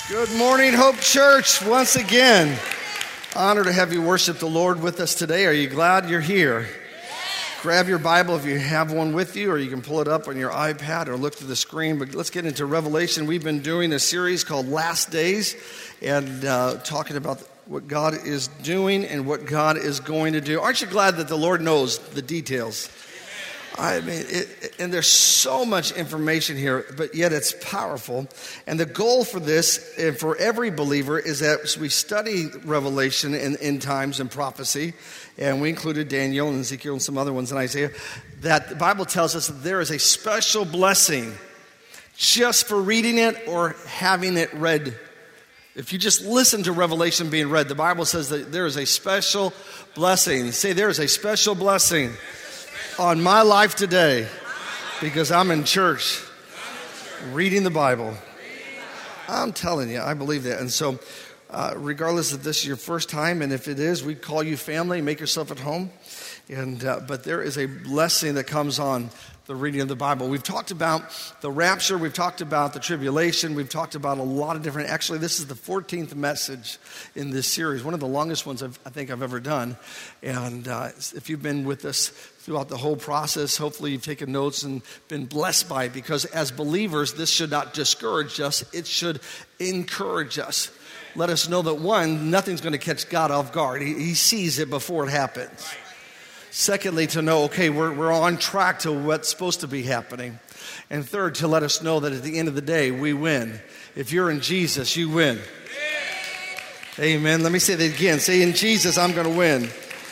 Good morning, Hope Church. Once again, honor to have you worship the Lord with us today. Are you glad you're here? Grab your Bible if you have one with you, or you can pull it up on your iPad or look to the screen. But let's get into Revelation. We've been doing a series called Last Days and talking about what God is doing and what God is going to do. Aren't you glad that the Lord knows the details? I mean, and there's so much information here, but yet it's powerful. And the goal for this, and for every believer, is that as we study Revelation and end times and prophecy, and we included Daniel and Ezekiel and some other ones in Isaiah, that the Bible tells us that there is a special blessing just for reading it or having it read. If you just listen to Revelation being read, the Bible says that there is a special blessing. Say, there is a special blessing on my life today because I'm in church reading the Bible. I'm telling you, I believe that. And so regardless if this is your first time, and if it is, we call you family, make yourself at home. And but there is a blessing that comes on the reading of the Bible. We've talked about the rapture. We've talked about the tribulation. We've talked about a lot of different, actually this is the 14th message in this series, one of the longest ones I think I've ever done. And if you've been with us throughout the whole process, hopefully you've taken notes and been blessed by it, because as believers, this should not discourage us. It should encourage us. Let us know that, one, nothing's going to catch God off guard. He sees it before it happens. Secondly, to know, okay, we're on track to what's supposed to be happening. And third, to let us know that at the end of the day, we win. If you're in Jesus, you win. Amen. Let me say that again. Say, in Jesus, I'm going to win.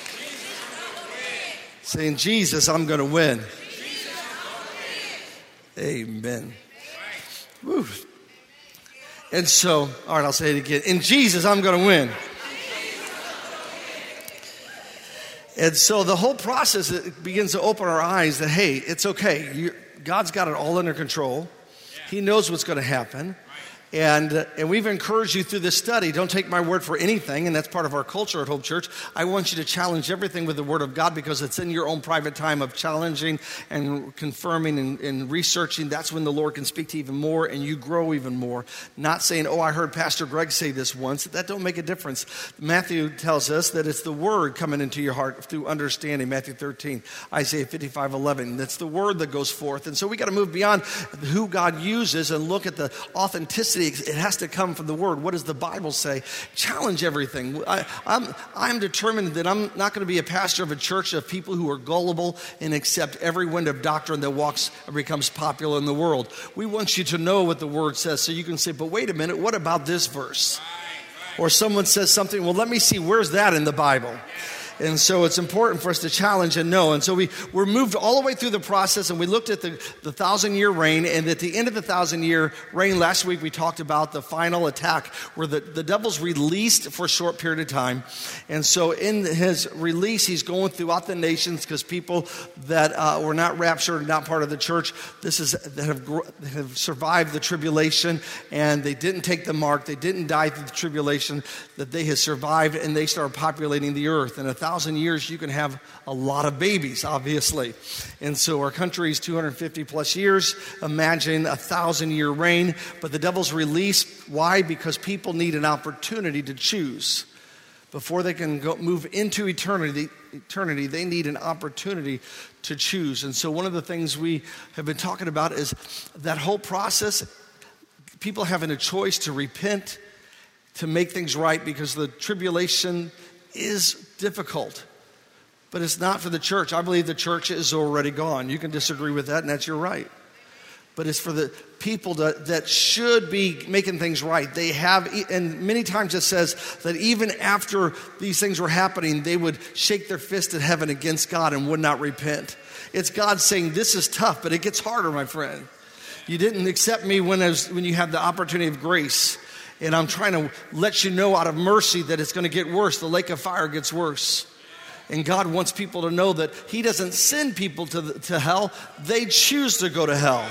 Say, in Jesus, I'm going to win. Amen. Woo. And so, all right, I'll say it again. In Jesus, I'm going to win. And so the whole process, it begins to open our eyes that, hey, it's okay. God's got it all under control. He knows what's going to happen. And we've encouraged you through this study, don't take my word for anything, and that's part of our culture at Hope Church. I want you to challenge everything with the Word of God, because it's in your own private time of challenging and confirming and researching. That's when the Lord can speak to you even more and you grow even more. Not saying, oh, I heard Pastor Greg say this once. That don't make a difference. Matthew tells us that it's the Word coming into your heart through understanding, Matthew 13, Isaiah 55:11. That's the Word that goes forth. And so we got to move beyond who God uses and look at the authenticity. It has to come from the Word. What does the Bible say? Challenge everything. I'm determined that I'm not going to be a pastor of a church of people who are gullible and accept every wind of doctrine that walks or becomes popular in the world. We want you to know what the Word says, so you can say, but wait a minute, what about this verse? Or someone says something, well, let me see, where's that in the Bible? And so it's important for us to challenge and know. And so we're moved all the way through the process, and we looked at the 1,000-year reign. And at the end of the 1,000-year reign, last week we talked about the final attack where the devil's released for a short period of time. And so in his release, he's going throughout the nations, because people that were not raptured, not part of the church, that have survived the tribulation, and they didn't take the mark, they didn't die through the tribulation, that they have survived, and they started populating the earth. And 1,000 years, you can have a lot of babies, obviously. And so our country is 250 plus years. Imagine 1,000-year reign. But the devil's released. Why? Because people need an opportunity to choose. Before they can move into eternity, they need an opportunity to choose. And so one of the things we have been talking about is that whole process, people having a choice to repent, to make things right, because the tribulation is difficult, but it's not for the church. I believe the church is already gone. You can disagree with that, and that's your right. But it's for the people that should be making things right. They have, and many times it says that even after these things were happening, they would shake their fist at heaven against God and would not repent. It's God saying, this is tough, but it gets harder, my friend. You didn't accept me when you had the opportunity of grace. And I'm trying to let you know out of mercy that it's going to get worse. The lake of fire gets worse. And God wants people to know that He doesn't send people to hell. They choose to go to hell.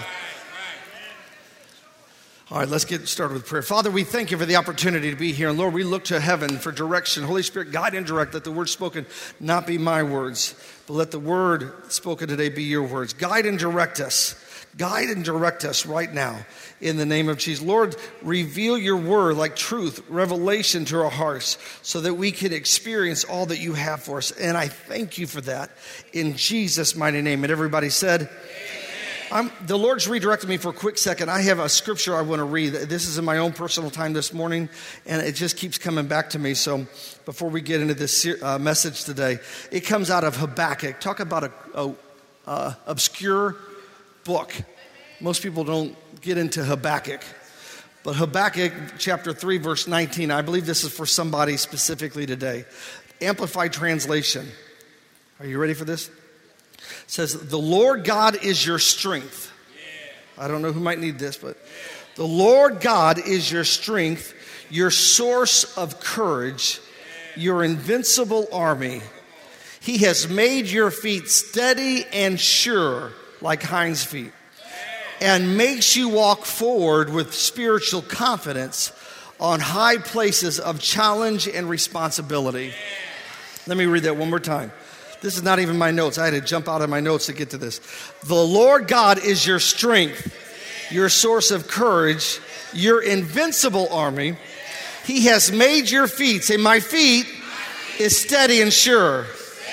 All right, let's get started with prayer. Father, we thank you for the opportunity to be here. And Lord, we look to heaven for direction. Holy Spirit, guide and direct. Let the words spoken not be my words, but let the word spoken today be your words. Guide and direct us. Guide and direct us right now in the name of Jesus. Lord, reveal your word like truth, revelation to our hearts so that we can experience all that you have for us. And I thank you for that in Jesus' mighty name. And everybody said, the Lord's redirected me for a quick second. I have a scripture I want to read. This is in my own personal time this morning, and it just keeps coming back to me. So before we get into this message today, it comes out of Habakkuk. Talk about a obscure book. Most people don't get into Habakkuk. But Habakkuk chapter 3, verse 19, I believe this is for somebody specifically today. Amplified translation. Are you ready for this? It says, the Lord God is your strength. I don't know who might need this, but the Lord God is your strength, your source of courage, your invincible army. He has made your feet steady and sure like hinds feet, and makes you walk forward with spiritual confidence on high places of challenge and responsibility. Let me read that one more time. This is not even my notes. I had to jump out of my notes to get to this. The Lord God is your strength, your source of courage, your invincible army. He has made your feet, say, my feet is steady and sure.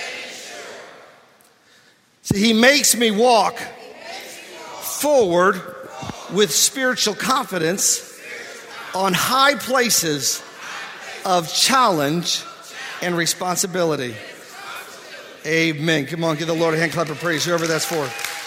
So he makes me walk forward with spiritual confidence on high places of challenge and responsibility. Amen. Come on, give the Lord a hand clap of praise, whoever that's for.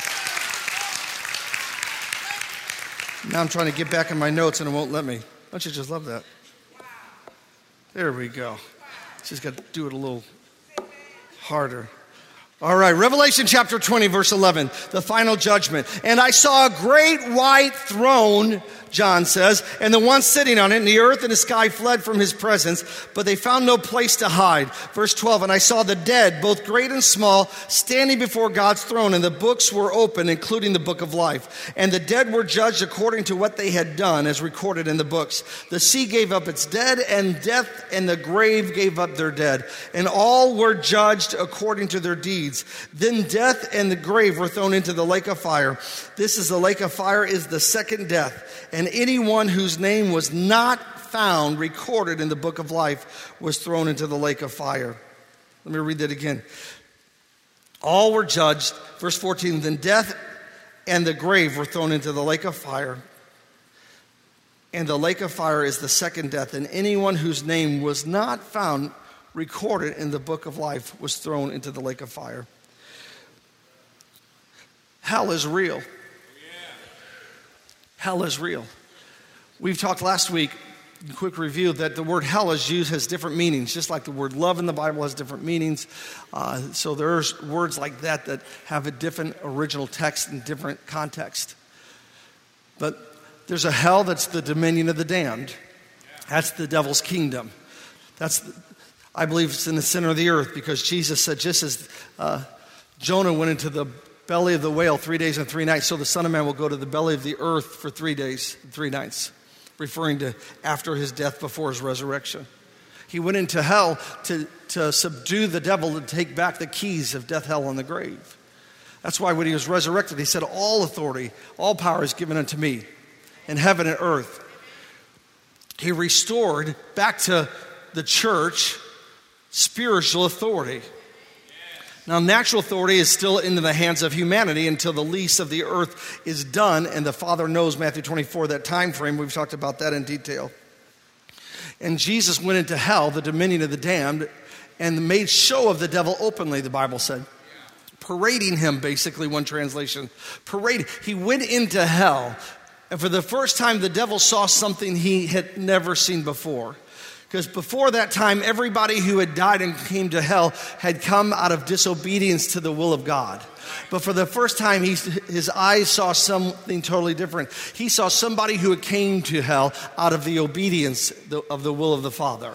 Now I'm trying to get back in my notes and it won't let me. Don't you just love that? There we go. Just got to do it a little harder. All right, Revelation chapter 20, verse 11, the final judgment. And I saw a great white throne, John says, and the one sitting on it, and the earth and the sky fled from his presence, but they found no place to hide. Verse 12, and I saw the dead, both great and small, standing before God's throne, and the books were open, including the book of life. And the dead were judged according to what they had done, as recorded in the books. The sea gave up its dead, and death and the grave gave up their dead. And all were judged according to their deeds. Then death and the grave were thrown into the lake of fire. This is the lake of fire, is the second death. And anyone whose name was not found recorded in the book of life was thrown into the lake of fire. Let me read that again. All were judged. Verse 14, then death and the grave were thrown into the lake of fire. And the lake of fire is the second death. And anyone whose name was not found recorded in the book of life was thrown into the lake of fire. Hell is real. Hell is real. We've talked last week, quick review, that the word hell is used has different meanings, just like the word love in the Bible has different meanings. So there's words like that that have a different original text and different context. But there's a hell that's the dominion of the damned. That's the devil's kingdom. I believe it's in the center of the earth, because Jesus said, just as Jonah went into the belly of the whale 3 days and 3 nights, so the Son of Man will go to the belly of the earth for 3 days and 3 nights, referring to after his death, before his resurrection. He went into hell to subdue the devil, to take back the keys of death, hell, and the grave. That's why when he was resurrected, he said, all authority, all power is given unto me in heaven and earth. He restored back to the church spiritual authority. Now, natural authority is still in the hands of humanity until the lease of the earth is done, and the Father knows, Matthew 24, that time frame. We've talked about that in detail. And Jesus went into hell, the dominion of the damned, and made show of the devil openly, the Bible said. Parading him, basically, one translation. Parading. He went into hell, and for the first time, the devil saw something he had never seen before. Because before that time, everybody who had died and came to hell had come out of disobedience to the will of God. But for the first time, his eyes saw something totally different. He saw somebody who came to hell out of the obedience of the will of the Father.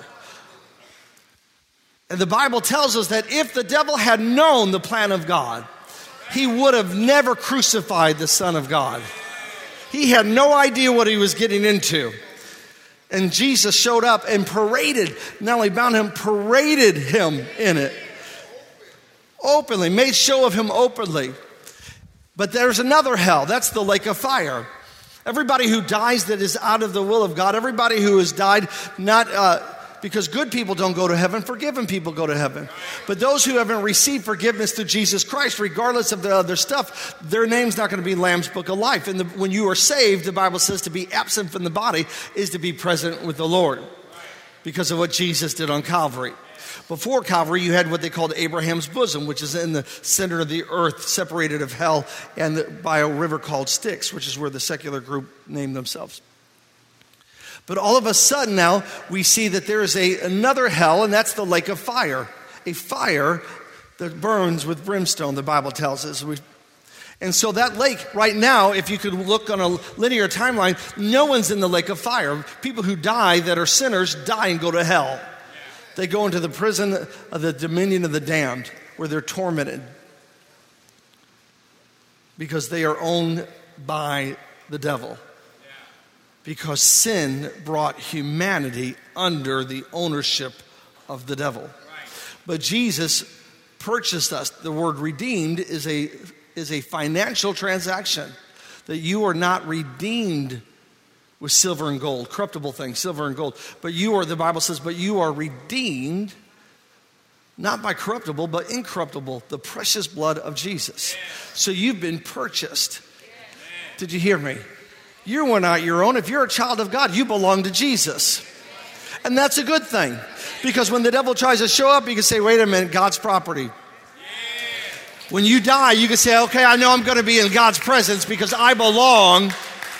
And the Bible tells us that if the devil had known the plan of God, he would have never crucified the Son of God. He had no idea what he was getting into. And Jesus showed up and paraded, not only bound him, paraded him in it. Openly, made show of him openly. But there's another hell. That's the lake of fire. Everybody who dies that is out of the will of God, everybody who has died not because good people don't go to heaven, forgiven people go to heaven. But those who haven't received forgiveness through Jesus Christ, regardless of the other stuff, their name's not going to be in Lamb's Book of Life. And when you are saved, the Bible says to be absent from the body is to be present with the Lord because of what Jesus did on Calvary. Before Calvary, you had what they called Abraham's bosom, which is in the center of the earth, separated of hell, and by a river called Styx, which is where the secular group named themselves. But all of a sudden now, we see that there is another hell, and that's the lake of fire. A fire that burns with brimstone, the Bible tells us. And so that lake, right now, if you could look on a linear timeline, no one's in the lake of fire. People who die that are sinners die and go to hell. They go into the prison of the dominion of the damned, where they're tormented because they are owned by the devil. Because sin brought humanity under the ownership of the devil. But Jesus purchased us. The word redeemed is a financial transaction. That you are not redeemed with silver and gold, corruptible things, silver and gold. But you are, the Bible says, but you are redeemed not by corruptible, but incorruptible, the precious blood of Jesus. So you've been purchased. Did you hear me? You were not your own. If you're a child of God, you belong to Jesus. And that's a good thing. Because when the devil tries to show up, you can say, wait a minute, God's property. When you die, you can say, okay, I know I'm going to be in God's presence because I belong.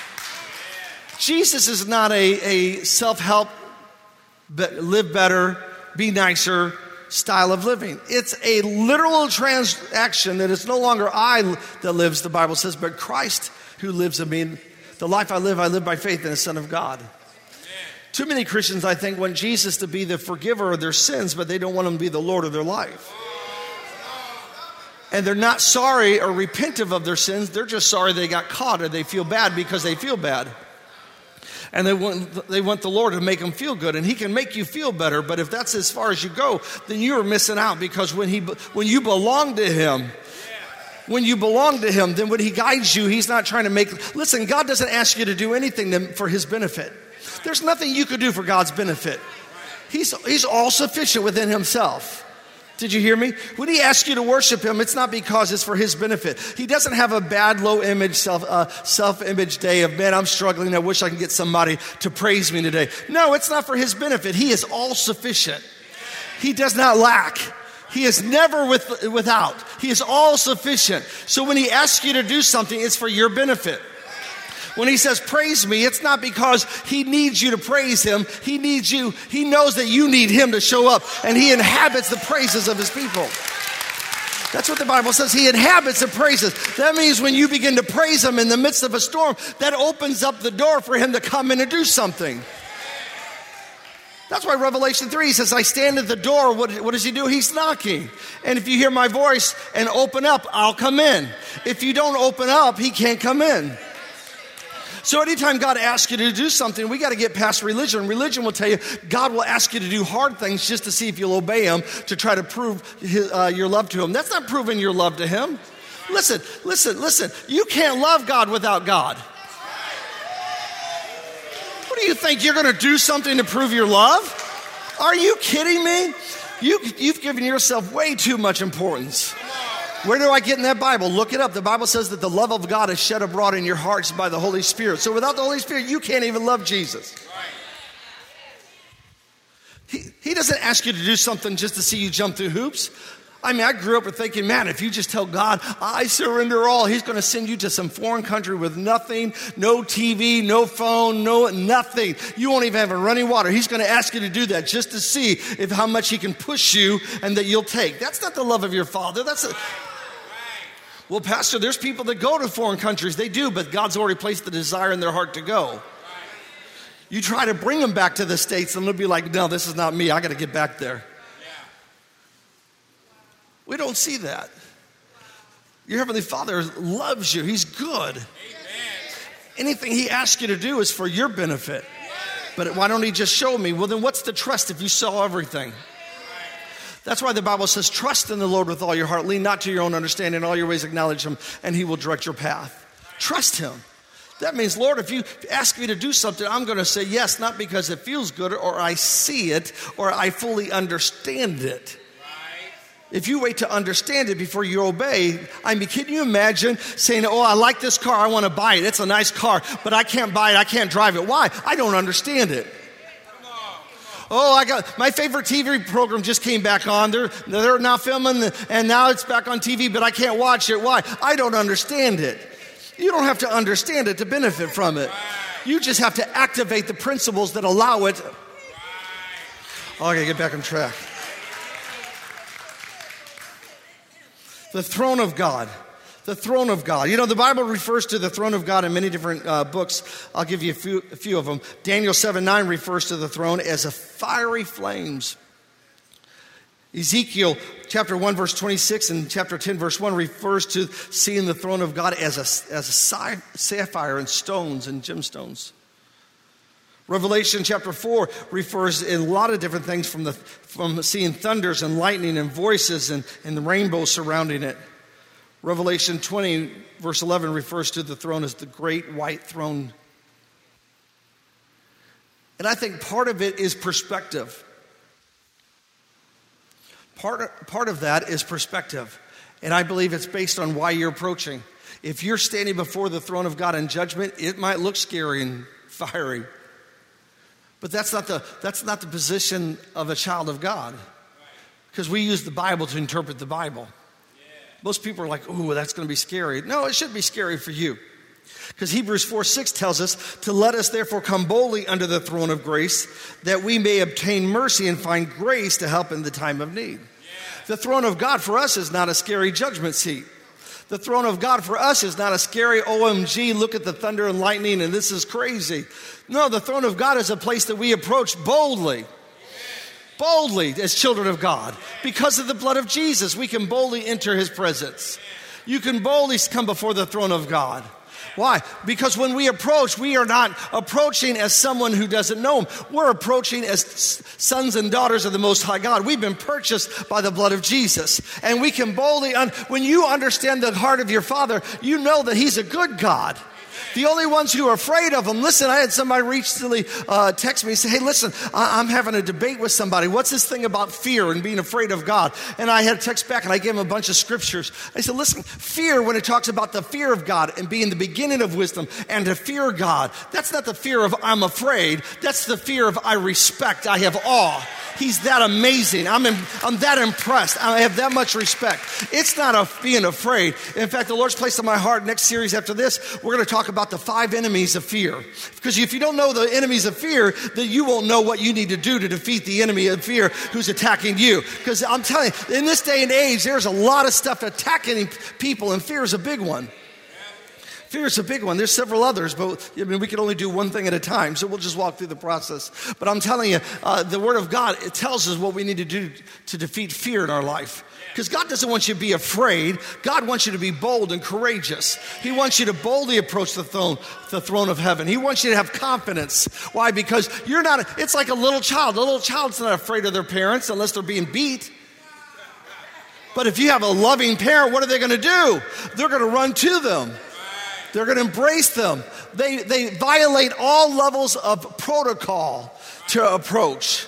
Jesus is not a self-help, live better, be nicer style of living. It's a literal transaction that it's no longer I that lives, the Bible says, but Christ who lives in me. The life I live by faith in the Son of God. Too many Christians, I think, want Jesus to be the forgiver of their sins, but they don't want him to be the Lord of their life. And they're not sorry or repentive of their sins. They're just sorry they got caught or they feel bad because they feel bad. And they want the Lord to make them feel good. And he can make you feel better, but if that's as far as you go, then you are missing out because when you belong to him, when you belong to him, then when he guides you, he's not trying to listen, God doesn't ask you to do anything for his benefit. There's nothing you could do for God's benefit. He's all sufficient within himself. Did you hear me? When he asks you to worship him, it's not because it's for his benefit. He doesn't have a bad, low-image, self-image day of, man, I'm struggling. I wish I could get somebody to praise me today. No, it's not for his benefit. He is all sufficient. He does not lack. He is never without. He is all sufficient. So when he asks you to do something, it's for your benefit. When he says, praise me, it's not because he needs you to praise him. He needs you. He knows that you need him to show up, and he inhabits the praises of his people. That's what the Bible says. He inhabits the praises. That means when you begin to praise him in the midst of a storm, that opens up the door for him to come in and do something. That's why Revelation 3 says, I stand at the door. What does he do? He's knocking. And if you hear my voice and open up, I'll come in. If you don't open up, he can't come in. So anytime God asks you to do something, we got to get past religion. Religion will tell you God will ask you to do hard things just to see if you'll obey him, to try to prove your love to him. That's not proving your love to him. Listen. You can't love God without God. What do you think? You're going to do something to prove your love? Are you kidding me? You've given yourself way too much importance. Where do I get in that Bible? Look it up. The Bible says that the love of God is shed abroad in your hearts by the Holy Spirit. So without the Holy Spirit, you can't even love Jesus. He doesn't ask you to do something just to see you jump through hoops. I mean, I grew up with thinking, man, if you just tell God, I surrender all, he's going to send you to some foreign country with nothing, no TV, no phone, nothing. You won't even have a running water. He's going to ask you to do that just to see how much he can push you and that you'll take. That's not the love of your Father. Well, Pastor, there's people that go to foreign countries. They do, but God's already placed the desire in their heart to go. You try to bring them back to the States, and they'll be like, no, this is not me. I got to get back there. We don't see that. Your Heavenly Father loves you. He's good. Amen. Anything he asks you to do is for your benefit. But why don't he just show me? Well, then what's the trust if you saw everything? That's why the Bible says, trust in the Lord with all your heart. Lean not to your own understanding. In all your ways acknowledge him, and he will direct your path. Trust him. That means, Lord, if you ask me to do something, I'm going to say yes, not because it feels good or I see it or I fully understand it. If you wait to understand it before you obey, I mean, can you imagine saying, oh, I like this car, I want to buy it. It's a nice car, but I can't buy it, I can't drive it. Why? I don't understand it. Oh, my favorite TV program just came back on. They're now filming, and now it's back on TV, but I can't watch it. Why? I don't understand it. You don't have to understand it to benefit from it. You just have to activate the principles that allow it. Oh, I got to get back on track. The throne of God. The throne of God. You know, the Bible refers to the throne of God in many different books. I'll give you a few of them. Daniel 7:9 refers to the throne as a fiery flames. Ezekiel chapter 1 verse 26 and chapter 10 verse 1 refers to seeing the throne of God as a sapphire and stones and gemstones. Revelation chapter 4 refers in a lot of different things from seeing thunders and lightning and voices and the rainbow surrounding it. Revelation 20 verse 11 refers to the throne as the great white throne. And I think part of it is perspective. Part of that is perspective. And I believe it's based on why you're approaching. If you're standing before the throne of God in judgment, it might look scary and fiery. But that's not the position of a child of God. Because we use the Bible to interpret the Bible. Most people are like, ooh, that's going to be scary. No, it shouldn't be scary for you. Because Hebrews 4:6 tells us to let us therefore come boldly under the throne of grace, that we may obtain mercy and find grace to help in the time of need. The throne of God for us is not a scary judgment seat. The throne of God for us is not a scary OMG, look at the thunder and lightning and this is crazy. No, the throne of God is a place that we approach boldly. Boldly as children of God. Because of the blood of Jesus, we can boldly enter his presence. You can boldly come before the throne of God. Why? Because when we approach, we are not approaching as someone who doesn't know him. We're approaching as sons and daughters of the Most High God. We've been purchased by the blood of Jesus. And we can boldly, when you understand the heart of your Father, you know that he's a good God. The only ones who are afraid of him, listen, I had somebody recently text me and say, hey, listen, I'm having a debate with somebody. What's this thing about fear and being afraid of God? And I had a text back and I gave him a bunch of scriptures. I said, listen, fear, when it talks about the fear of God and being the beginning of wisdom and to fear God, that's not the fear of I'm afraid. That's the fear of I respect, I have awe. He's that amazing. I'm that impressed. I have that much respect. It's not being afraid. In fact, the Lord's placed on my heart, next series after this, we're going to talk about the 5 enemies of fear. Because if you don't know the enemies of fear, then you won't know what you need to do to defeat the enemy of fear who's attacking you. Because I'm telling you, in this day and age, there's a lot of stuff attacking people, and fear is a big one. Fear is a big one. There's several others, but we can only do one thing at a time, so we'll just walk through the process. But I'm telling you, the Word of God, it tells us what we need to do to defeat fear in our life. Because God doesn't want you to be afraid. God wants you to be bold and courageous. He wants you to boldly approach the throne of heaven. He wants you to have confidence. Why? Because you're not, it's like a little child. A little child's not afraid of their parents unless they're being beat. But if you have a loving parent, what are they going to do? They're going to run to them. They're going to embrace them. They violate all levels of protocol to approach.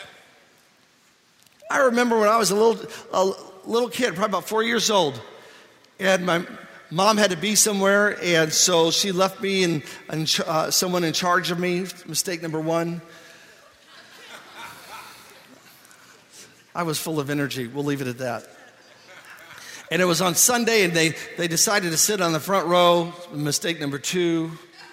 I remember when I was a little kid, probably about 4 years old, and my mom had to be somewhere, and so she left me and someone in charge of me. Mistake number 1. I was full of energy. We'll leave it at that. And it was on Sunday, and they decided to sit on the front row. Mistake number 2.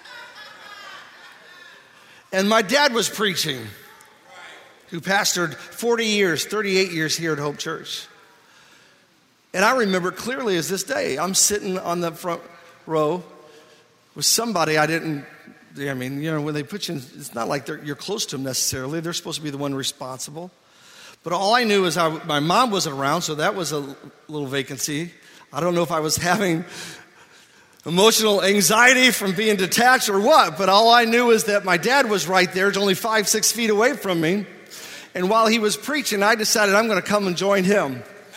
And my dad was preaching, who pastored 40 years, 38 years here at Hope Church. And I remember clearly as this day, I'm sitting on the front row with somebody when they put you in, it's not like you're close to them necessarily. They're supposed to be the one responsible. But all I knew is my mom wasn't around, so that was a little vacancy. I don't know if I was having emotional anxiety from being detached or what, but all I knew is that my dad was right there, only 5-6 feet away from me. And while he was preaching, I decided I'm going to come and join him.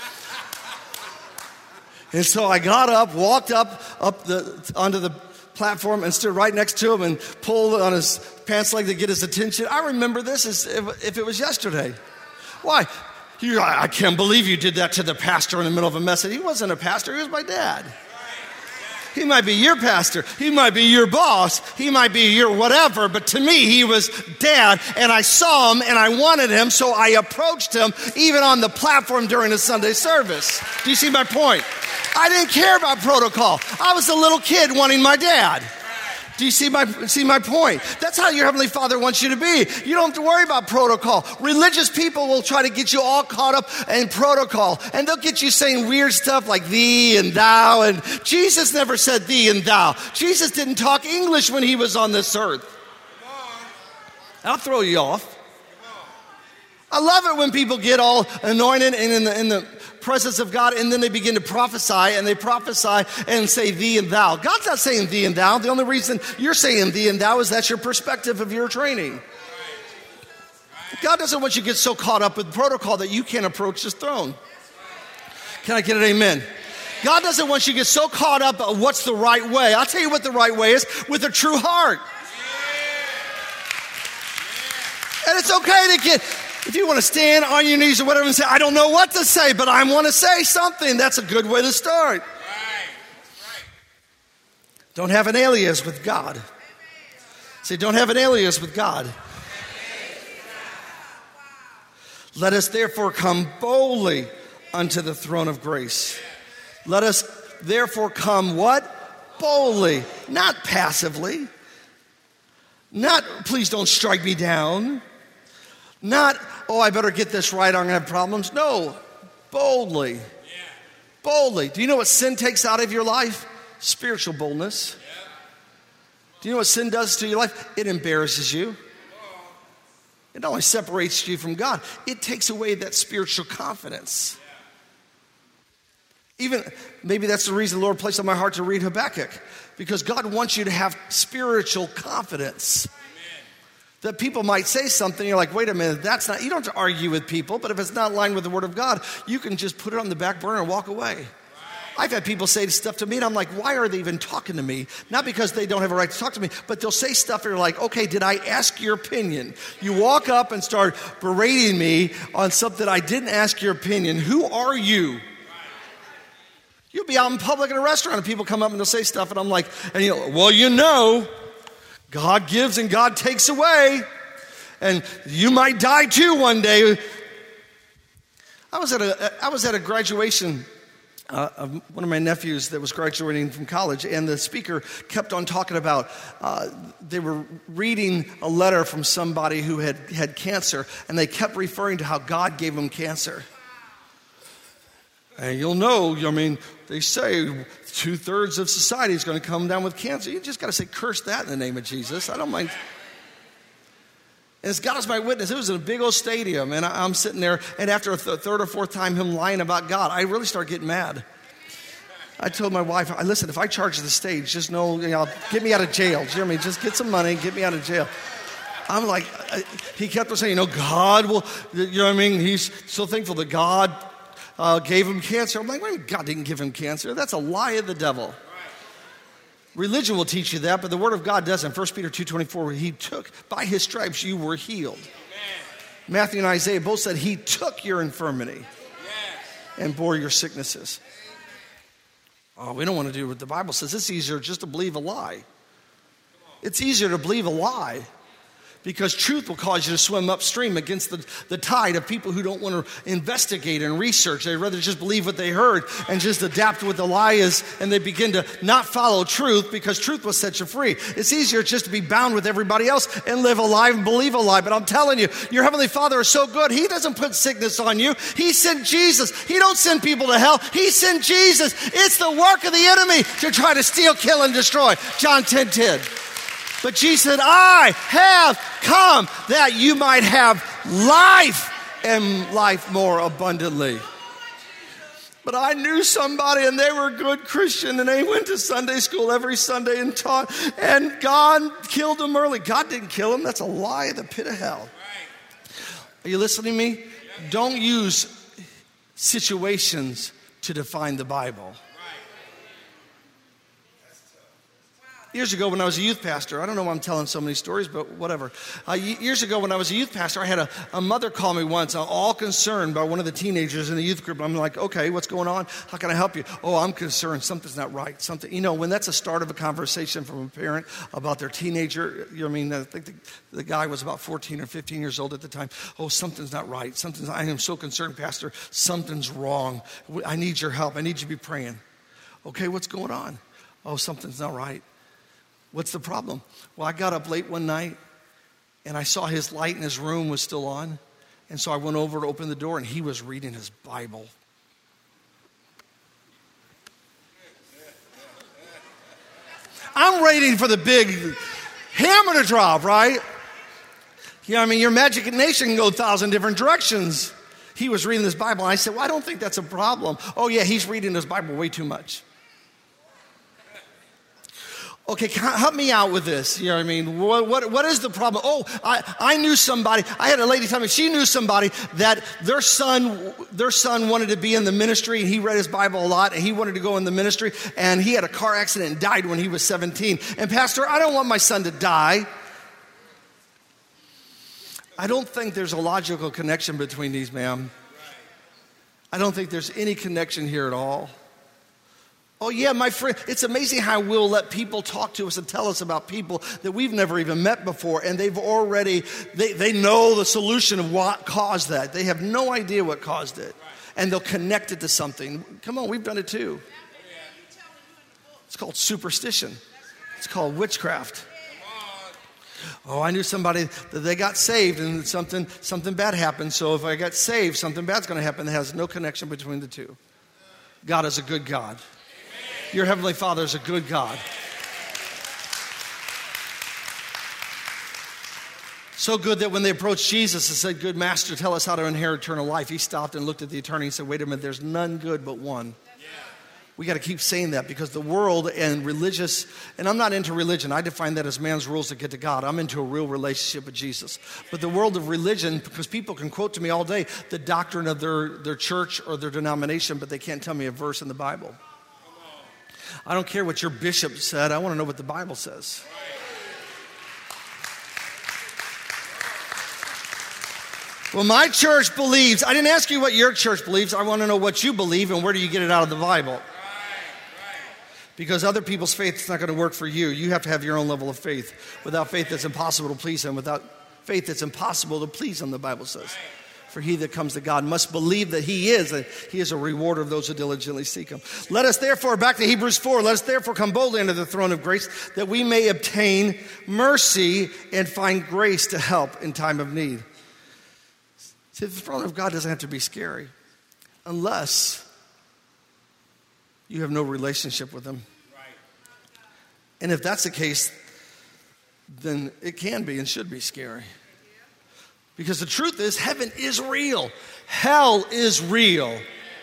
And so I got up, walked onto the platform and stood right next to him and pulled on his pants leg to get his attention. I remember this as if it was yesterday. Why? I can't believe you did that to the pastor in the middle of a message. He wasn't a pastor, he was my dad. He might be your pastor, he might be your boss, he might be your whatever, but to me he was dad, and I saw him and I wanted him, so I approached him even on the platform during the Sunday service. Do you see my point? I didn't care about protocol. I was a little kid wanting my dad. Do you see my point? That's how your Heavenly Father wants you to be. You don't have to worry about protocol. Religious people will try to get you all caught up in protocol, and they'll get you saying weird stuff like thee and thou, and Jesus never said thee and thou. Jesus didn't talk English when he was on this earth. I'll throw you off. I love it when people get all anointed and in the presence of God, and then they begin to prophesy, and they prophesy and say thee and thou. God's not saying thee and thou. The only reason you're saying thee and thou is that's your perspective of your training. God doesn't want you to get so caught up with protocol that you can't approach his throne. Can I get an amen? God doesn't want you to get so caught up on what's the right way. I'll tell you what the right way is, with a true heart. And it's okay to get... If you want to stand on your knees or whatever and say, I don't know what to say, but I want to say something, that's a good way to start. Right. Don't have an alias with God. Say, don't have an alias with God. Let us therefore come boldly unto the throne of grace. Let us therefore come what? Boldly, not passively. Not, please don't strike me down. Not, oh, I better get this right, I'm going to have problems. No, boldly. Yeah. Boldly. Do you know what sin takes out of your life? Spiritual boldness. Yeah. Do you know what sin does to your life? It embarrasses you. It not only separates you from God, it takes away that spiritual confidence. Yeah. Even, maybe that's the reason the Lord placed on my heart to read Habakkuk. Because God wants you to have spiritual confidence. That people might say something, you're like, wait a minute, that's not, you don't have to argue with people, but if it's not in line with the Word of God, you can just put it on the back burner and walk away. Right. I've had people say stuff to me, and I'm like, why are they even talking to me? Not because they don't have a right to talk to me, but they'll say stuff, and you're like, okay, did I ask your opinion? You walk up and start berating me on something I didn't ask your opinion. Who are you? Right. You'll be out in public in a restaurant, and people come up and they'll say stuff, and I'm like, and you know, well, you know, God gives and God takes away. And you might die too one day. I was at a graduation of one of my nephews that was graduating from college, and the speaker kept on talking about they were reading a letter from somebody who had cancer, and they kept referring to how God gave him cancer. And you'll know, I mean, they say 2/3 of society is going to come down with cancer. You just got to say, curse that in the name of Jesus. I don't mind. And as God is my witness, it was in a big old stadium, and I'm sitting there, and after a third or fourth time him lying about God, I really started getting mad. I told my wife, listen, if I charge the stage, just know, get me out of jail. Do you hear me? Just get some money, get me out of jail. I'm like, he kept on saying, God will, you know what I mean? He's so thankful that God gave him cancer. I'm like, wait, God didn't give him cancer. That's a lie of the devil. Religion will teach you that, but the Word of God doesn't. 1 Peter 2:24, he took, by his stripes you were healed. Amen. Matthew and Isaiah both said he took your infirmity and bore your sicknesses. Oh, we don't want to do what the Bible says. It's easier just to believe a lie. It's easier to believe a lie. Because truth will cause you to swim upstream against the tide of people who don't want to investigate and research. They'd rather just believe what they heard and just adapt what the lie is, and they begin to not follow truth because truth will set you free. It's easier just to be bound with everybody else and live a lie and believe a lie. But I'm telling you, your Heavenly Father is so good. He doesn't put sickness on you. He sent Jesus. He don't send people to hell. He sent Jesus. It's the work of the enemy to try to steal, kill, and destroy. John 10:10. But Jesus said, I have come that you might have life and life more abundantly. But I knew somebody, and they were a good Christian, and they went to Sunday school every Sunday and taught, and God killed them early. God didn't kill them. That's a lie of the pit of hell. Are you listening to me? Don't use situations to define the Bible. Years ago when I was a youth pastor, I don't know why I'm telling so many stories, but whatever. Years ago when I was a youth pastor, I had a mother call me once, all concerned by one of the teenagers in the youth group. I'm like, okay, what's going on? How can I help you? Oh, I'm concerned. Something's not right. Something, when that's a start of a conversation from a parent about their teenager, I think the guy was about 14 or 15 years old at the time. Oh, something's not right. I am so concerned, Pastor. Something's wrong. I need your help. I need you to be praying. Okay, what's going on? Oh, something's not right. What's the problem? Well, I got up late one night, and I saw his light in his room was still on. And so I went over to open the door, and he was reading his Bible. I'm waiting for the big hammer to drop, right? Your imagination can go 1,000 different directions. He was reading his Bible, and I said, well, I don't think that's a problem. Oh, yeah, he's reading his Bible way too much. Okay, help me out with this. You know what I mean? What is the problem? Oh, I knew somebody. I had a lady tell me she knew somebody that their son wanted to be in the ministry, and he read his Bible a lot, and he wanted to go in the ministry, and he had a car accident and died when he was 17. And Pastor, I don't want my son to die. I don't think there's a logical connection between these, ma'am. I don't think there's any connection here at all. Oh, yeah, my friend, it's amazing how we'll let people talk to us and tell us about people that we've never even met before, and they've already, they know the solution of what caused that. They have no idea what caused it, and they'll connect it to something. Come on, we've done it too. It's called superstition. It's called witchcraft. Oh, I knew somebody that they got saved, and something bad happened, so if I got saved, something bad's going to happen. That has no connection between the two. God is a good God. Your Heavenly Father is a good God. So good that when they approached Jesus and said, good master, tell us how to inherit eternal life, he stopped and looked at the attorney and said, wait a minute, there's none good but one. We got to keep saying that because the world and religious, and I'm not into religion. I define that as man's rules to get to God. I'm into a real relationship with Jesus. But the world of religion, because people can quote to me all day the doctrine of their church or their denomination, but they can't tell me a verse in the Bible. I don't care what your bishop said. I want to know what the Bible says. Well, my church believes. I didn't ask you what your church believes. I want to know what you believe and where do you get it out of the Bible. Because other people's faith is not going to work for you. You have to have your own level of faith. Without faith, it's impossible to please him. Without faith, it's impossible to please him, the Bible says. For he that comes to God must believe that he is a rewarder of those who diligently seek him. Let us therefore, back to Hebrews 4, let us therefore come boldly unto the throne of grace that we may obtain mercy and find grace to help in time of need. See, the throne of God doesn't have to be scary unless you have no relationship with him. And if that's the case, then it can be and should be scary. Because the truth is, heaven is real. Hell is real.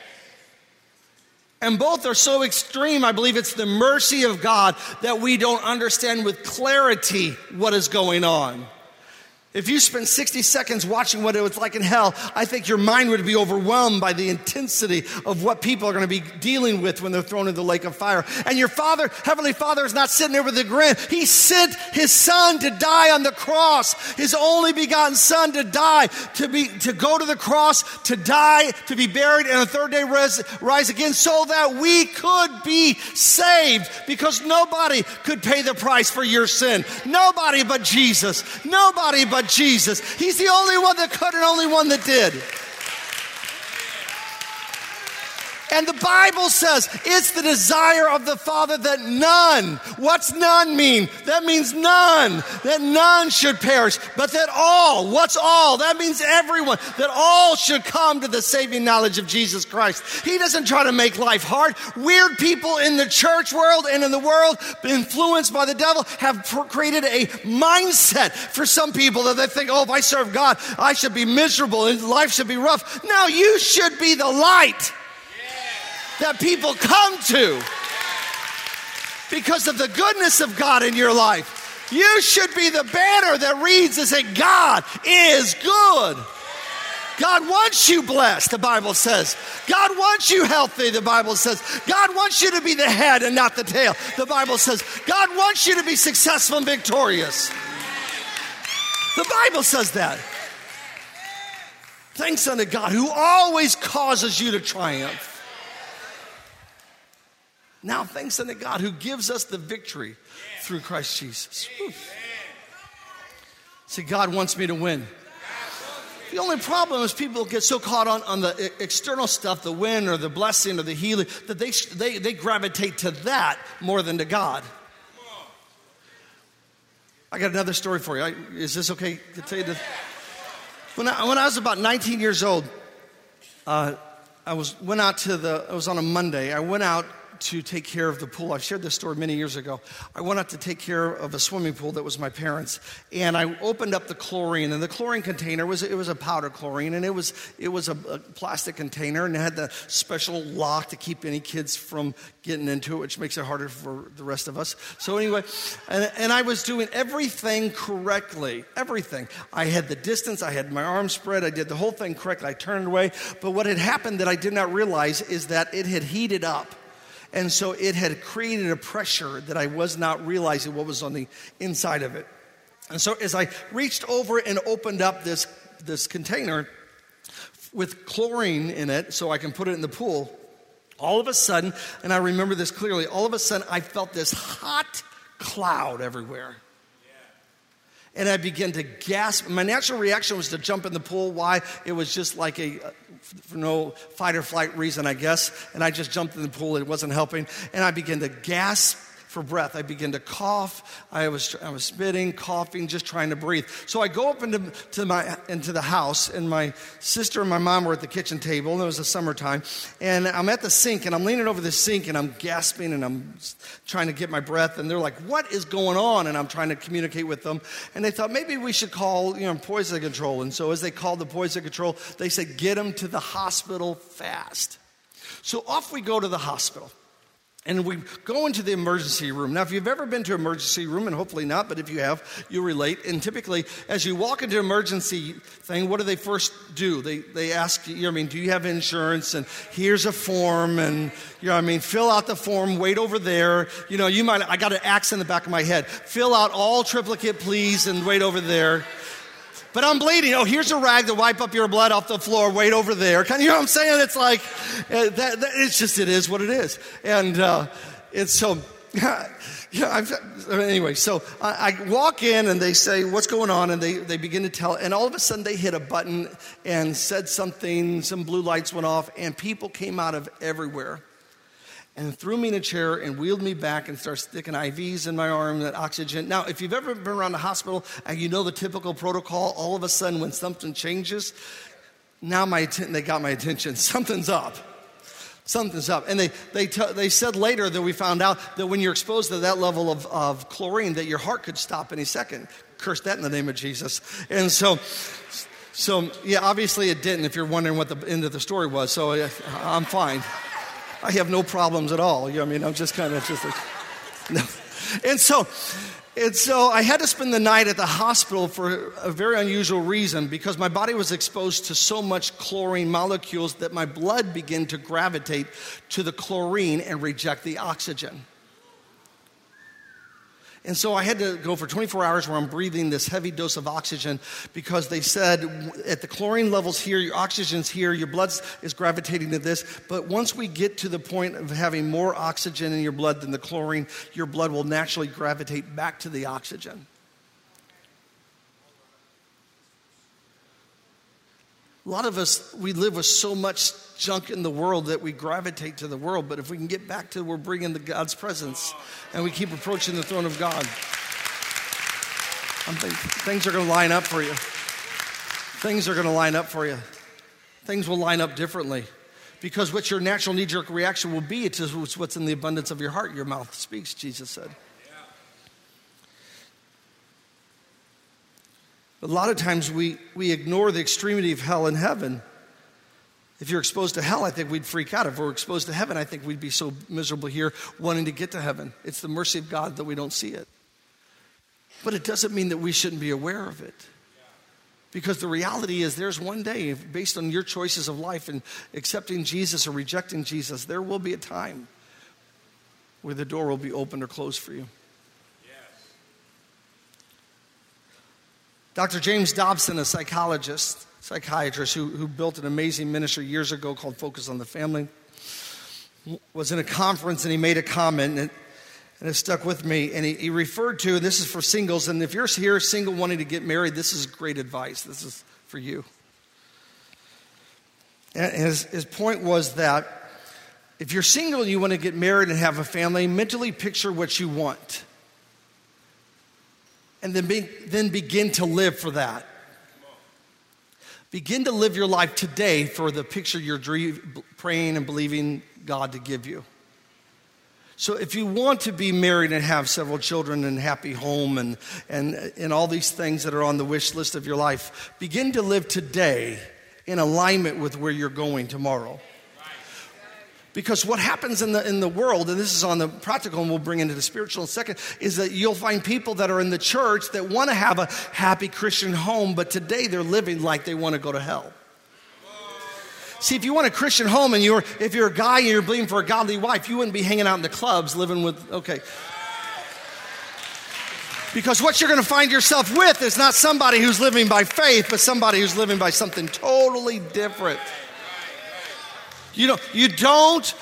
And both are so extreme, I believe it's the mercy of God that we don't understand with clarity what is going on. If you spend 60 seconds watching what it was like in hell, I think your mind would be overwhelmed by the intensity of what people are going to be dealing with when they're thrown into the lake of fire. And your Father, Heavenly Father, is not sitting there with a grin. He sent his Son to die on the cross, his only begotten Son to die, to go to the cross, to die, to be buried, and on the third day rise again so that we could be saved. Because nobody could pay the price for your sin. Nobody but Jesus. Nobody but Jesus. He's the only one that could and only one that did. And the Bible says it's the desire of the Father that none. What's none mean? That means none. That none should perish, but that all. What's all? That means everyone. That all should come to the saving knowledge of Jesus Christ. He doesn't try to make life hard. Weird people in the church world and in the world, influenced by the devil, have created a mindset for some people that they think, oh, if I serve God, I should be miserable and life should be rough. No, you should be the light that people come to because of the goodness of God in your life. You should be the banner that reads and say, God is good. God wants you blessed, the Bible says. God wants you healthy, the Bible says. God wants you to be the head and not the tail, the Bible says. God wants you to be successful and victorious. The Bible says that. Thanks unto God who always causes you to triumph. Now thanks unto God who gives us the victory through Christ Jesus. Whew. See, God wants me to win. The only problem is people get so caught on the external stuff, the win or the blessing or the healing, that they gravitate to that more than to God. I got another story for you. Is this okay to tell you this? When I was about 19 years old, I was on a Monday. I went out to take care of the pool. I shared this story many years ago. I went out to take care of a swimming pool that was my parents', and I opened up the chlorine, and the chlorine container was a powder chlorine, and it was a plastic container, and it had the special lock to keep any kids from getting into it, which makes it harder for the rest of us. So anyway, and I was doing everything correctly, everything. I had the distance, I had my arms spread, I did the whole thing correctly. I turned away, but what had happened that I did not realize is that it had heated up. And so it had created a pressure that I was not realizing what was on the inside of it. And so as I reached over and opened up this container with chlorine in it so I can put it in the pool, all of a sudden, and I remember this clearly, all of a sudden I felt this hot cloud everywhere. And I began to gasp. My natural reaction was to jump in the pool. Why? It was just like for no fight or flight reason, I guess. And I just jumped in the pool. It wasn't helping. And I began to gasp for breath. I began to cough. I was spitting, coughing, just trying to breathe. So I go up into the house, and my sister and my mom were at the kitchen table, and it was the summertime. And I'm at the sink, and I'm leaning over the sink, and I'm gasping, and I'm trying to get my breath. And they're like, "What is going on?" And I'm trying to communicate with them. And they thought maybe we should call, poison control. And so as they called the poison control, they said, "Get them to the hospital fast." So off we go to the hospital. And we go into the emergency room. Now, if you've ever been to an emergency room, and hopefully not, but if you have, you'll relate. And typically, as you walk into an emergency thing, what do they first do? They ask you, do you have insurance? And here's a form, and, fill out the form, wait over there. I got an axe in the back of my head. Fill out all triplicate, please, and wait over there. But I'm bleeding. Oh, here's a rag to wipe up your blood off the floor. Wait over there. You know what I'm saying? It's like, it is what it is. And so, anyway, so I walk in and they say, "What's going on?" And they begin to tell. And all of a sudden they hit a button and said something. Some blue lights went off and people came out of everywhere and threw me in a chair and wheeled me back and started sticking IVs in my arm, that oxygen. Now, if you've ever been around the hospital and you know the typical protocol, all of a sudden when something changes, now they got my attention. Something's up. Something's up. And they said later that we found out that when you're exposed to that level of chlorine, that your heart could stop any second. Curse that in the name of Jesus. And so yeah, obviously it didn't, if you're wondering what the end of the story was. So I'm fine. I have no problems at all. I'm just kind of no. And so I had to spend the night at the hospital for a very unusual reason, because my body was exposed to so much chlorine molecules that my blood began to gravitate to the chlorine and reject the oxygen. And so I had to go for 24 hours where I'm breathing this heavy dose of oxygen, because they said at the chlorine levels here, your oxygen's here, your blood is gravitating to this. But once we get to the point of having more oxygen in your blood than the chlorine, your blood will naturally gravitate back to the oxygen. A lot of us, we live with so much junk in the world that we gravitate to the world. But if we can get back to we're bringing the God's presence and we keep approaching the throne of God, things are going to line up for you. Things are going to line up for you. Things will line up differently. Because what your natural knee-jerk reaction will be, it's just what's in the abundance of your heart. Your mouth speaks, Jesus said. A lot of times we ignore the extremity of hell and heaven. If you're exposed to hell, I think we'd freak out. If we're exposed to heaven, I think we'd be so miserable here wanting to get to heaven. It's the mercy of God that we don't see it. But it doesn't mean that we shouldn't be aware of it. Because the reality is there's one day, based on your choices of life and accepting Jesus or rejecting Jesus, there will be a time where the door will be opened or closed for you. Dr. James Dobson, a psychiatrist who built an amazing ministry years ago called Focus on the Family, was in a conference and he made a comment, and it stuck with me. And he referred to, and this is for singles, and if you're here single wanting to get married, this is great advice. This is for you. And his point was that if you're single and you want to get married and have a family, mentally picture what you want. And then begin to live for that. Begin to live your life today for the picture you're praying and believing God to give you. So if you want to be married and have several children and happy home and all these things that are on the wish list of your life, begin to live today in alignment with where you're going tomorrow. Because what happens in the world, and this is on the practical and we'll bring into the spiritual in a second, is that you'll find people that are in the church that want to have a happy Christian home, but today they're living like they want to go to hell. See, if you want a Christian home and if you're a guy and you're believing for a godly wife, you wouldn't be hanging out in the clubs living with, okay. Because what you're going to find yourself with is not somebody who's living by faith, but somebody who's living by something totally different. You don't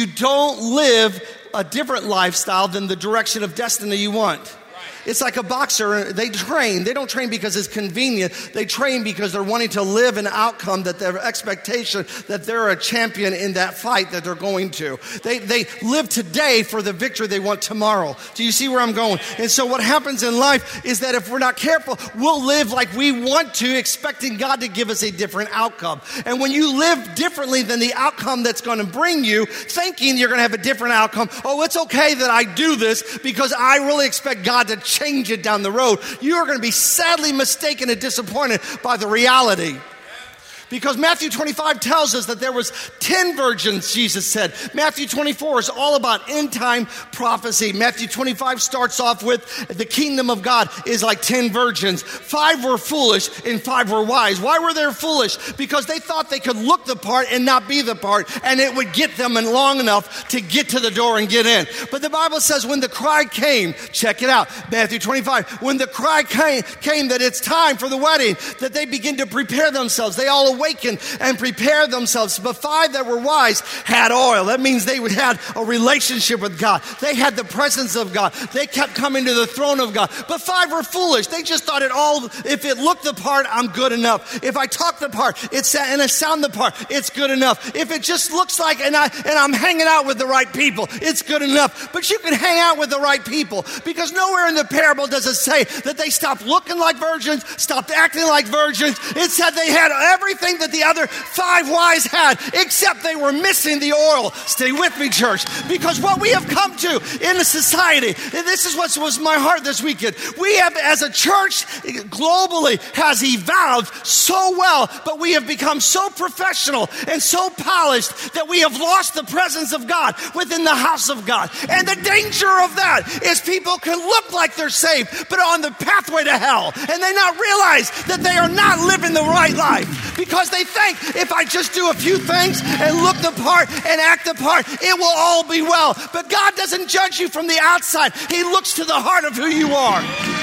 live a different lifestyle than the direction of destiny you want. It's like a boxer. They train. They don't train because it's convenient. They train because they're wanting to live an outcome, that their expectation that they're a champion in that fight that they're going to. They live today for the victory they want tomorrow. Do you see where I'm going? And so what happens in life is that if we're not careful, we'll live like we want to, expecting God to give us a different outcome. And when you live differently than the outcome that's going to bring you, thinking you're going to have a different outcome, oh, it's okay that I do this because I really expect God to change it down the road, you are going to be sadly mistaken and disappointed by the reality. Because Matthew 25 tells us that there was 10 virgins, Jesus said. Matthew 24 is all about end-time prophecy. Matthew 25 starts off with the kingdom of God is like 10 virgins. 5 were foolish and 5 were wise. Why were they foolish? Because they thought they could look the part and not be the part, and it would get them in long enough to get to the door and get in. But the Bible says when the cry came, check it out, Matthew 25, when the cry came that it's time for the wedding, that they begin to prepare themselves. They all awaken and prepare themselves. But 5 that were wise had oil. That means they had a relationship with God. They had the presence of God. They kept coming to the throne of God. But 5 were foolish. They just thought if it looked the part, I'm good enough. If I talk the part, and I sound the part, it's good enough. If it just looks like, and I'm hanging out with the right people, it's good enough. But you can hang out with the right people, because nowhere in the parable does it say that they stopped looking like virgins, stopped acting like virgins. It said they had everything that the other 5 wise had, except they were missing the oil. Stay with me, church, because what we have come to in a society, and this is what was my heart this weekend, we have as a church globally has evolved so well, but we have become so professional and so polished that we have lost the presence of God within the house of God. And the danger of that is people can look like they're saved, but on the pathway to hell, and they not realize that they are not living the right life, because they think if I just do a few things and look the part and act the part, it will all be well. But God doesn't judge you from the outside. He looks to the heart of who you are.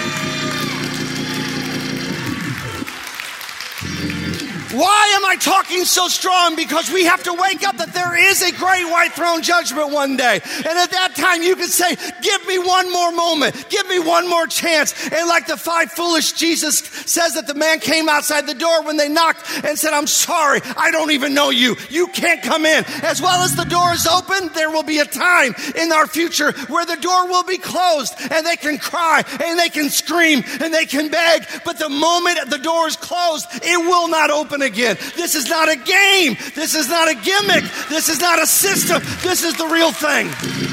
Why am I talking so strong? Because we have to wake up that there is a great white throne judgment one day. And at that time you can say, give me one more moment. Give me one more chance. And like the 5 foolish, Jesus says that the man came outside the door when they knocked and said, I'm sorry, I don't even know you. You can't come in. As well as the door is open, there will be a time in our future where the door will be closed and they can cry and they can scream and they can beg. But the moment the door is closed, it will not open again. This is not a game. This is not a gimmick. This is not a system. This is the real thing.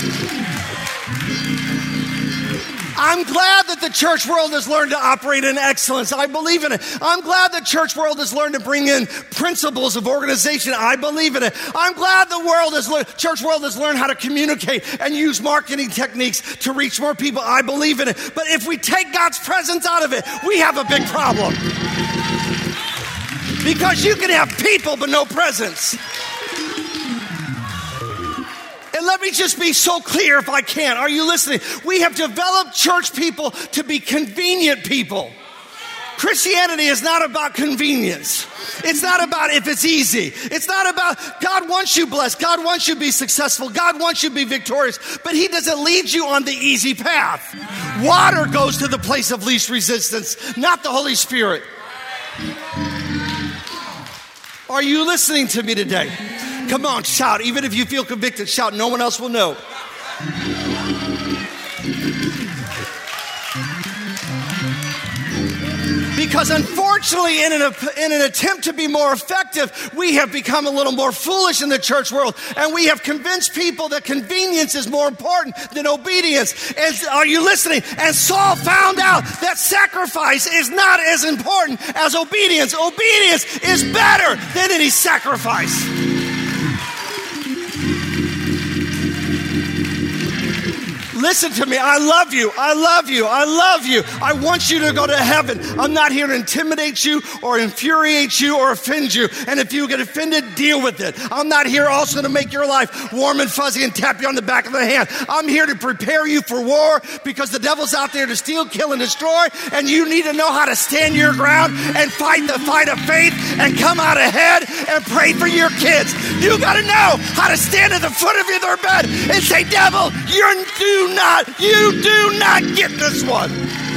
I'm glad that the church world has learned to operate in excellence. I believe in it. I'm glad the church world has learned to bring in principles of organization. I believe in it. I'm glad the church world has learned how to communicate and use marketing techniques to reach more people. I believe in it. But if we take God's presence out of it, we have a big problem. Because you can have people but no presence. And let me just be so clear if I can. Are you listening? We have developed church people to be convenient people. Christianity is not about convenience. It's not about if it's easy. It's not about God wants you blessed. God wants you to be successful. God wants you to be victorious. But he doesn't lead you on the easy path. Water goes to the place of least resistance, not the Holy Spirit. Are you listening to me today? Come on, shout. Even if you feel convicted, shout. No one else will know. Because unfortunately, in an attempt to be more effective, we have become a little more foolish in the church world. And we have convinced people that convenience is more important than obedience. And are you listening? And Saul found out that sacrifice is not as important as obedience. Obedience is better than any sacrifice. Listen to me. I love you. I love you. I love you. I want you to go to heaven. I'm not here to intimidate you or infuriate you or offend you. And if you get offended, deal with it. I'm not here also to make your life warm and fuzzy and tap you on the back of the hand. I'm here to prepare you for war because the devil's out there to steal, kill, and destroy. And you need to know how to stand your ground and fight the fight of faith and come out ahead and pray for your kids. You got to know how to stand at the foot of their bed and say, devil, you do not get this one.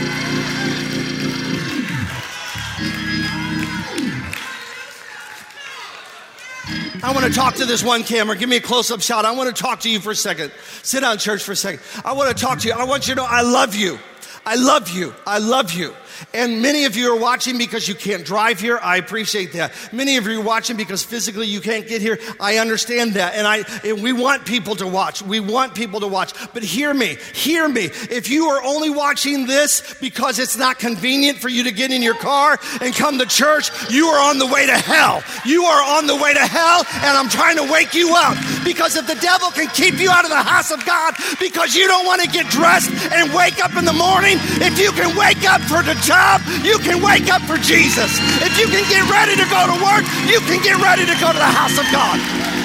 I want to talk to this one camera. Give me a close-up shot. I want to talk to you for a second. Sit down, church, for a second. I want to talk to you. I want you to know I love you. I love you. I love you. And many of you are watching because you can't drive here. I appreciate that. Many of you are watching because physically you can't get here. I understand that. And we want people to watch. We want people to watch. But hear me. Hear me. If you are only watching this because it's not convenient for you to get in your car and come to church, you are on the way to hell. You are on the way to hell, and I'm trying to wake you up. Because if the devil can keep you out of the house of God because you don't want to get dressed and wake up in the morning, if you can wake up for the job, you can wake up for Jesus. If you can get ready to go to work, you can get ready to go to the house of God.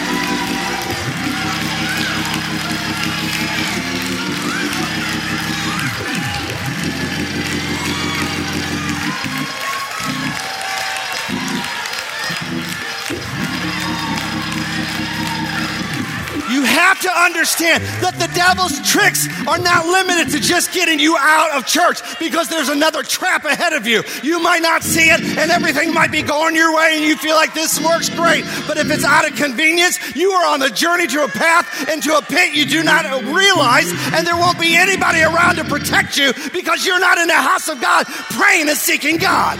You have to understand that the devil's tricks are not limited to just getting you out of church because there's another trap ahead of you. You might not see it and everything might be going your way and you feel like this works great. But if it's out of convenience, you are on the journey to a path and to a pit you do not realize, and there won't be anybody around to protect you because you're not in the house of God praying and seeking God.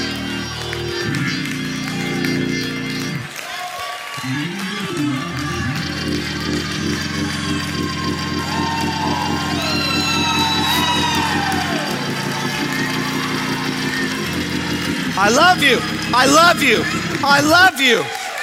I love you. I love you. I love you.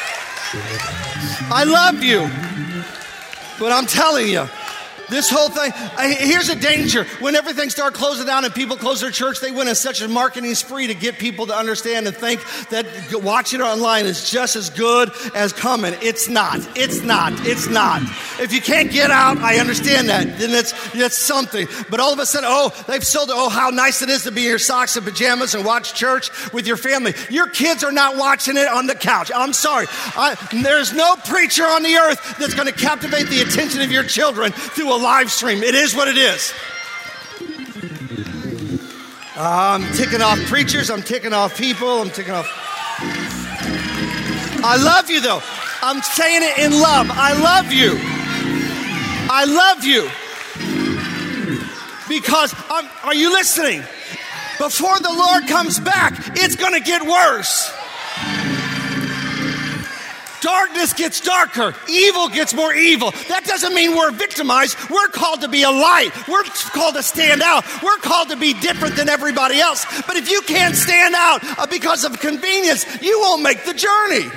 I love you. But I'm telling you, this whole thing, here's a danger. When everything starts closing down and people close their church, they went on such a marketing spree to get people to understand and think that watching it online is just as good as coming. It's not. It's not. It's not. If you can't get out, I understand that. Then that's something. But all of a sudden, they've sold it. Oh, how nice it is to be in your socks and pajamas and watch church with your family. Your kids are not watching it on the couch. I'm sorry. There's no preacher on the earth that's going to captivate the attention of your children through a live stream. It is what it is. I'm ticking off preachers. I'm ticking off people. I'm ticking off. I love you, though. I'm saying it in love. I love you. I love you. Because, are you listening? Before the Lord comes back, it's going to get worse. Darkness gets darker. Evil gets more evil. That doesn't mean we're victimized. We're called to be a light. We're called to stand out. We're called to be different than everybody else. But if you can't stand out because of convenience, you won't make the journey.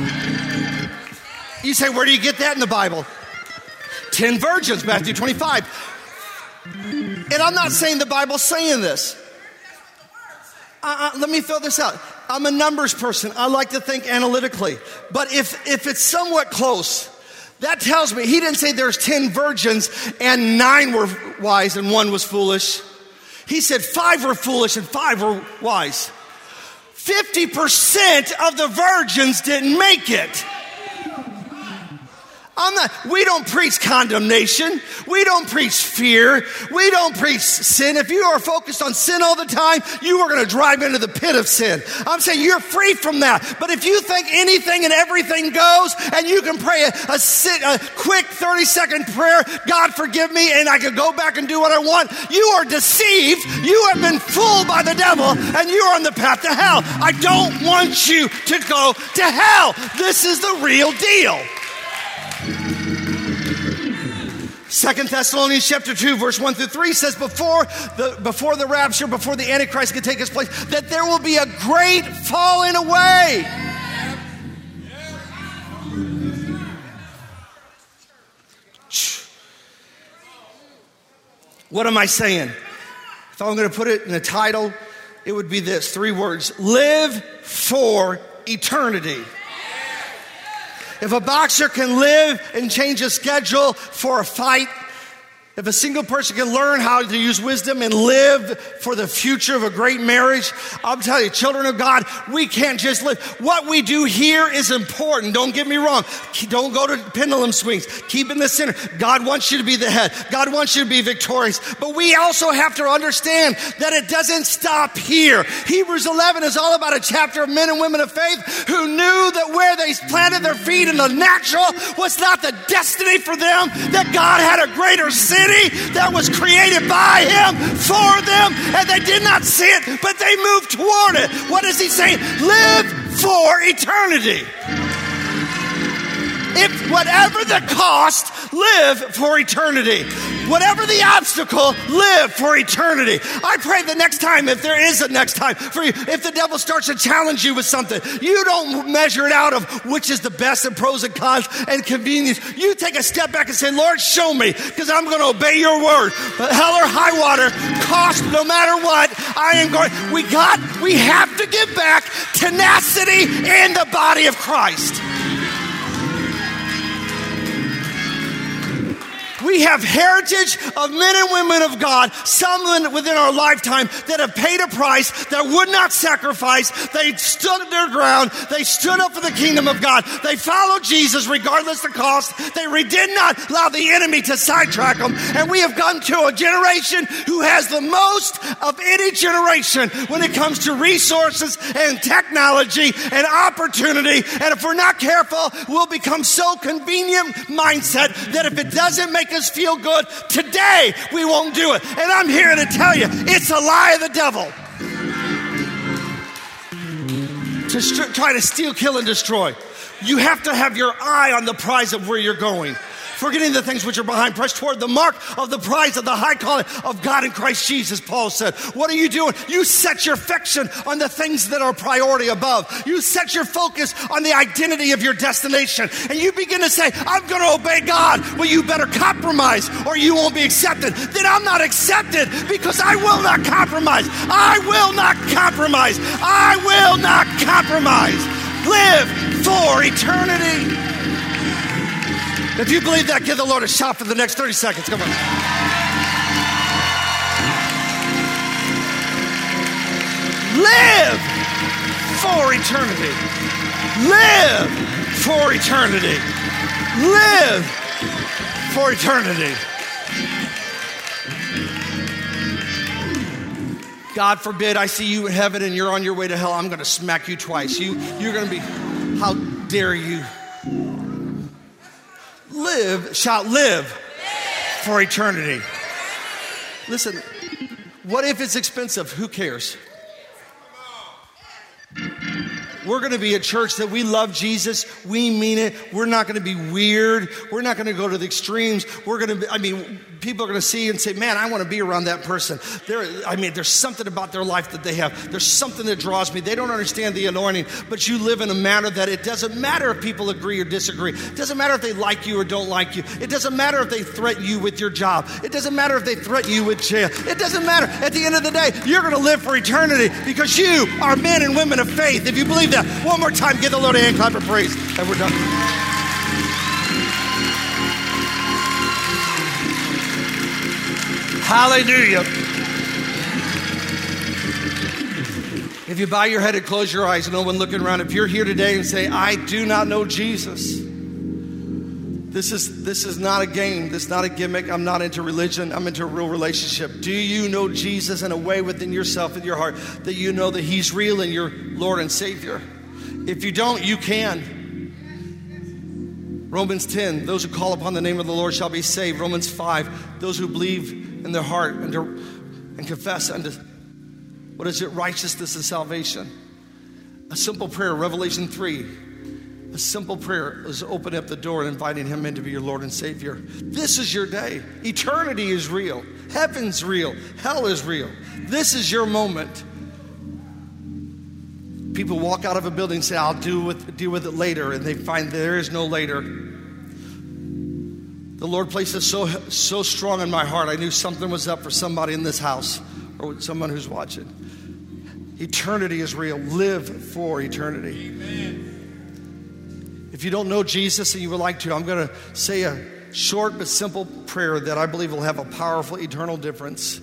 You say, where do you get that in the Bible? 10 virgins, Matthew 25. And I'm not saying the Bible's saying this. Let me fill this out. I'm a numbers person. I like to think analytically. But if it's somewhat close, that tells me he didn't say there's 10 virgins and 9 were wise and 1 was foolish. He said 5 were foolish and 5 were wise. 50% of the virgins didn't make it. We don't preach condemnation. We don't preach fear. We don't preach sin. If you are focused on sin all the time, you are going to drive into the pit of sin. I'm saying you're free from that. But if you think anything and everything goes, and you can pray a quick 30-second prayer, God forgive me, and I can go back and do what I want, you are deceived. You have been fooled by the devil, and you are on the path to hell. I don't want you to go to hell. This is the real deal. 2 Thessalonians chapter 2, verse 1 through 3 says, before the rapture, before the Antichrist can take his place, that there will be a great falling away. What am I saying? If I'm going to put it in a title, it would be this, 3 words: live for eternity. If a boxer can live and change a schedule for a fight, if a single person can learn how to use wisdom and live for the future of a great marriage, I'll tell you, children of God, we can't just live. What we do here is important. Don't get me wrong. Don't go to pendulum swings. Keep in the center. God wants you to be the head. God wants you to be victorious. But we also have to understand that it doesn't stop here. Hebrews 11 is all about a chapter of men and women of faith who knew that where they planted their feet in the natural was not the destiny for them, that God had a greater city that was created by him for them, and they did not see it, but they moved toward it. What is he saying? Live for eternity. If whatever the cost, live for eternity. Whatever the obstacle, live for eternity. I pray the next time, if there is a next time for you, if the devil starts to challenge you with something, you don't measure it out of which is the best and pros and cons and convenience. You take a step back and say, Lord, show me, because I'm going to obey your word. But hell or high water, cost no matter what, I am going. We have to give back tenacity in the body of Christ. We have heritage of men and women of God, some within our lifetime that have paid a price, that would not sacrifice. They stood their ground. They stood up for the kingdom of God. They followed Jesus regardless of the cost. They did not allow the enemy to sidetrack them. And we have come to a generation who has the most of any generation when it comes to resources and technology and opportunity. And if we're not careful, we'll become so convenient mindset that if it doesn't make us feel good today, we won't do it. And I'm here to tell you, it's a lie of the devil to try to steal, kill, and destroy. You have to have your eye on the prize of where you're going. Forgetting the things which are behind, press toward the mark of the prize of the high calling of God in Christ Jesus, Paul said. What are you doing? You set your affection on the things that are priority above. You set your focus on the identity of your destination. And you begin to say, I'm going to obey God. Well, you better compromise or you won't be accepted. Then I'm not accepted because I will not compromise. I will not compromise. I will not compromise. Live for eternity. If you believe that, give the Lord a shout for the next 30 seconds. Come on. Live for eternity. Live for eternity. Live for eternity. God forbid I see you in heaven and you're on your way to hell. I'm going to smack you twice. You're going to be, how dare you? Live, shout, live for eternity. Listen, what if it's expensive? Who cares? we're going to be a church that we love Jesus. We mean it. We're not going to be weird. We're not going to go to the extremes. We're going to people are going to see and say, man, I want to be around that person. There's something about their life that they have. There's something that draws me. They don't understand the anointing, but you live in a manner that it doesn't matter if people agree or disagree. It doesn't matter if they like you or don't like you. It doesn't matter if they threaten you with your job. It doesn't matter if they threaten you with jail. It doesn't matter. At the end of the day, you're going to live for eternity because you are men and women of faith. If you believe that, one more time, give the Lord a hand clap of praise. And we're done. Hallelujah. If you bow your head and close your eyes, no one looking around, if you're here today and say, I do not know Jesus, this is not a game. This is not a gimmick. I'm not into religion. I'm into a real relationship. Do you know Jesus in a way within yourself, in your heart, that you know that he's real and your Lord and Savior? If you don't, you can. Romans 10, those who call upon the name of the Lord shall be saved. Romans 5, those who believe in their heart and confess unto, righteousness and salvation. A simple prayer, Revelation 3. A simple prayer is opening up the door and inviting him in to be your Lord and Savior. This is your day. Eternity is real. Heaven's real. Hell is real. This is your moment. People walk out of a building and say, I'll deal with it later, and they find there is no later. The Lord placed it so strong in my heart. I knew something was up for somebody in this house or someone who's watching. Eternity is real. Live for eternity. Amen. If you don't know Jesus and you would like to, I'm going to say a short but simple prayer that I believe will have a powerful eternal difference.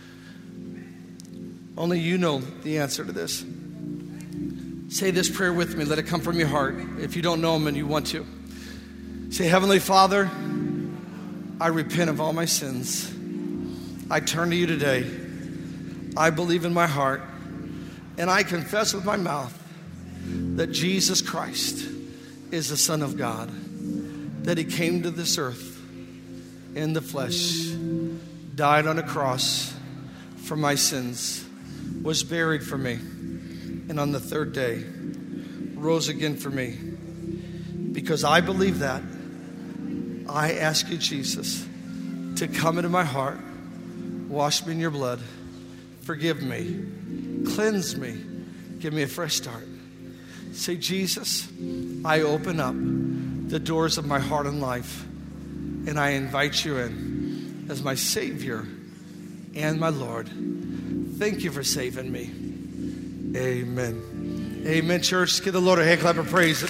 Only you know the answer to this. Say this prayer with me. Let it come from your heart. If you don't know him and you want to. Say, Heavenly Father, I repent of all my sins. I turn to you today. I believe in my heart and I confess with my mouth that Jesus Christ is the Son of God, that he came to this earth in the flesh, died on a cross for my sins, was buried for me, and on the third day rose again for me. Because I believe that, I ask you, Jesus, to come into my heart, wash me in your blood, forgive me, cleanse me, give me a fresh start. Say, Jesus, I open up the doors of my heart and life, and I invite you in as my Savior and my Lord. Thank you for saving me. Amen. Amen, church. Give the Lord a hand clap of praise.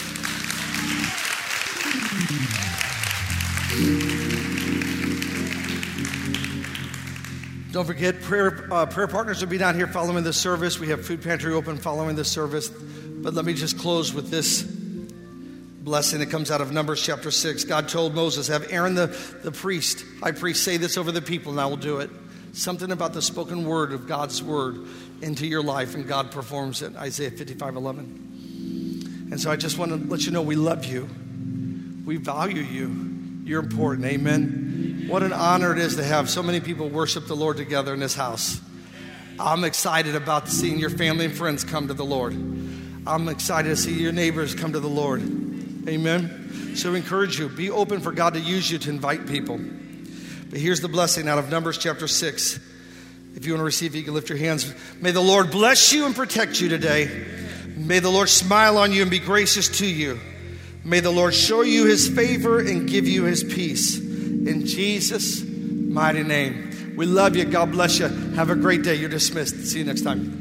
Don't forget, prayer partners will be down here following this service. We have food pantry open following this service. But let me just close with this blessing that comes out of Numbers chapter 6. God told Moses, have Aaron the priest, high priest, say this over the people, and I will do it. Something about the spoken word of God's word into your life, and God performs it. Isaiah 55:11. And so I just want to let you know we love you. We value you. You're important. Amen. What an honor it is to have so many people worship the Lord together in this house. I'm excited about seeing your family and friends come to the Lord. I'm excited to see your neighbors come to the Lord. Amen. So I encourage you, be open for God to use you to invite people. But here's the blessing out of Numbers chapter 6. If you want to receive it, you can lift your hands. May the Lord bless you and protect you today. May the Lord smile on you and be gracious to you. May the Lord show you his favor and give you his peace. In Jesus' mighty name. We love you. God bless you. Have a great day. You're dismissed. See you next time.